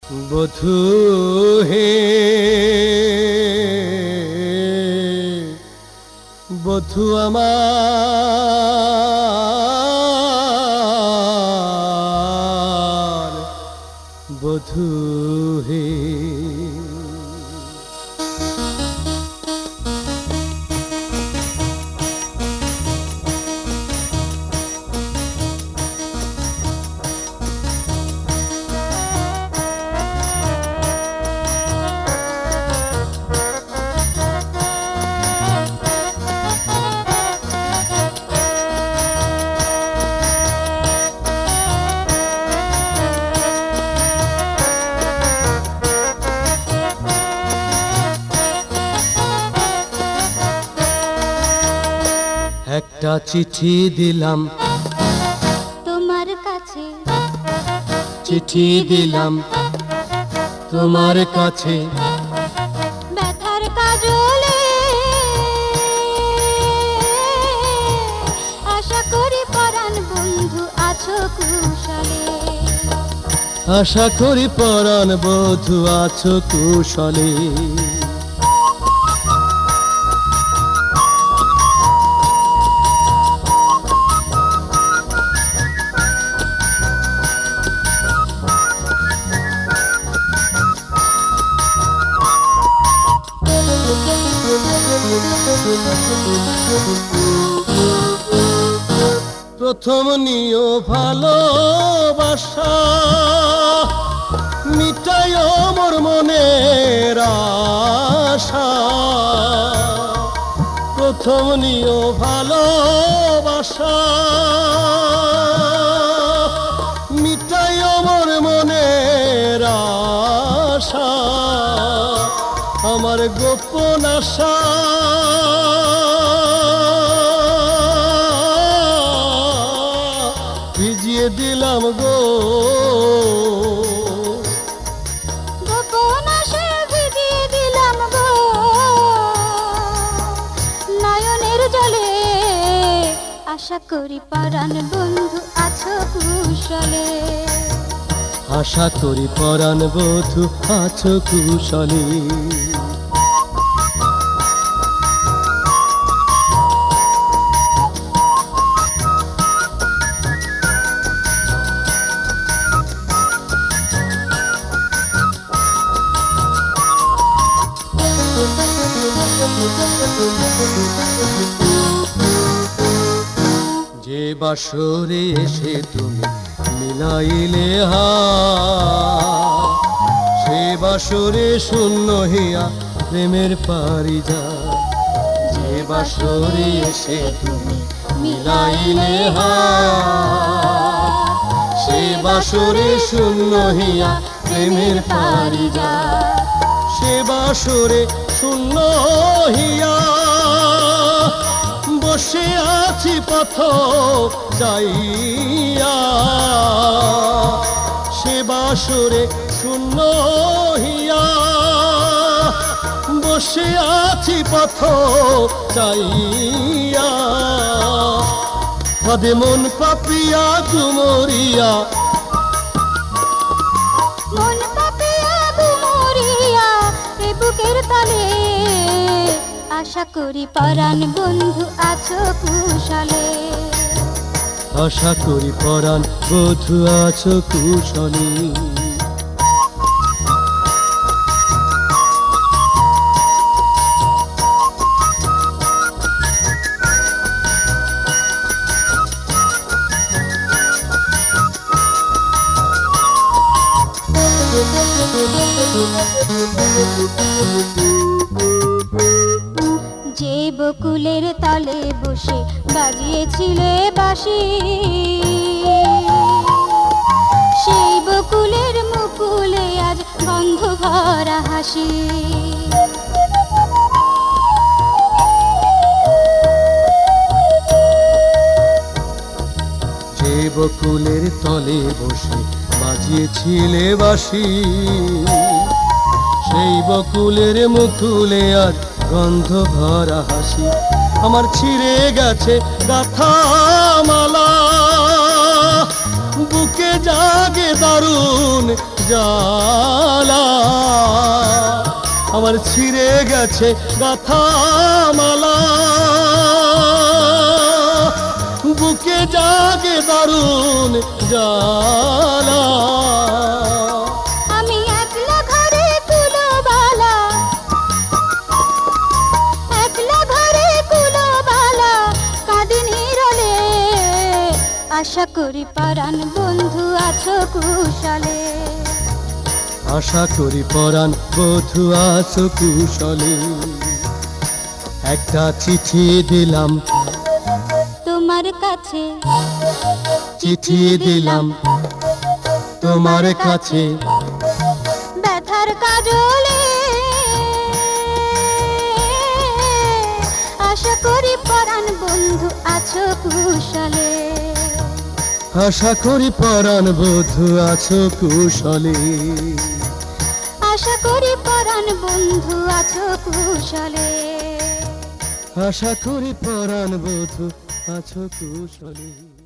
বধূ হে বধূ আমার বধূ হে একটা চিঠি দিলাম তোমার কাছে, চিঠি দিলাম তোমার কাছে, ব্যথার কাজলে আশা করি পরাণ বন্ধু আছো কুশলে, আশা করি পরাণ বধূ আছো কুশলে। প্রথম নিও ভালোবাসা, মিটাই মোর মনের আশা। প্রথম নিও ভালোবাসা, মিটাই মোর মনের আশা। আমার গোপন আশা ভিজিয়ে দিলাম গো, গোপন আশা ভিজিয়ে দিলাম গো, নয়নের জলে আশা করি পরাণ বন্ধু আছো কুশলে, আশা করি পরাণ বধূ আছো কুশলে। যে বাসরে এসে তুমি মিলাইলে হাত, সে বাসরে শূন্য হিয়া প্রেমের পারিজাত। যে বাসরে এসে তুমি মিলাইলে হাত, সে বাসরে শূন্য হিয়া প্রেমের পারিজাত। সে বাসরে শূন্য হিয়া বসে আছি পথ যাইয়া, সে বাসরে শূন্য হিয়া বসে আছি পথ যাইয়া। পদে মন পাপিয়া তুমরিয়া, মন পাপিয়া গুমরিয়া এ বুকের তলে, আশা করি পরাণ বন্ধু আছো কুশলে, আশা করি পরাণ বধূ আছো কুশলে। যে বকুলের তলে বসে বাজিয়েছিলে বাঁশি, সেই বকুলের মুকুলে আজ গন্ধ ভরা হাসি। যে বকুলের তলে বসে বাজিয়েছিলে বাঁশি, সেই বকুলের মুকুলে আজ গন্ধ ভরা হাসি। আমার ছিঁড়ে গেছে গাথা মালা, বুকে জাগে দারুণ যা আমার ছিঁড়ে গেছে গাথা মালা, বুকে জাগে দারুণ জ্বালা। আমি একলা ঘরে কুলোবালা, একলা ঘরে কুলোবালা, কাঁদি নীরলে। আশা করি পরাণ বন্ধু আছো কুশলে। আশা করি পরাণ বধূ আছো কুশলে। একটা চিঠি দিলাম তোমার কাছে, চিঠি দিলাম তোমার কাছে, ব্যথার কাজলে। আশা করি পরাণ বন্ধু আছো কুশলে। আশা করি পরাণ বধূ আছো কুশলে। আশা করি পরাণ বন্ধু আছো কুশলে। আশা করি পরাণ বধূ আছো কুশলে।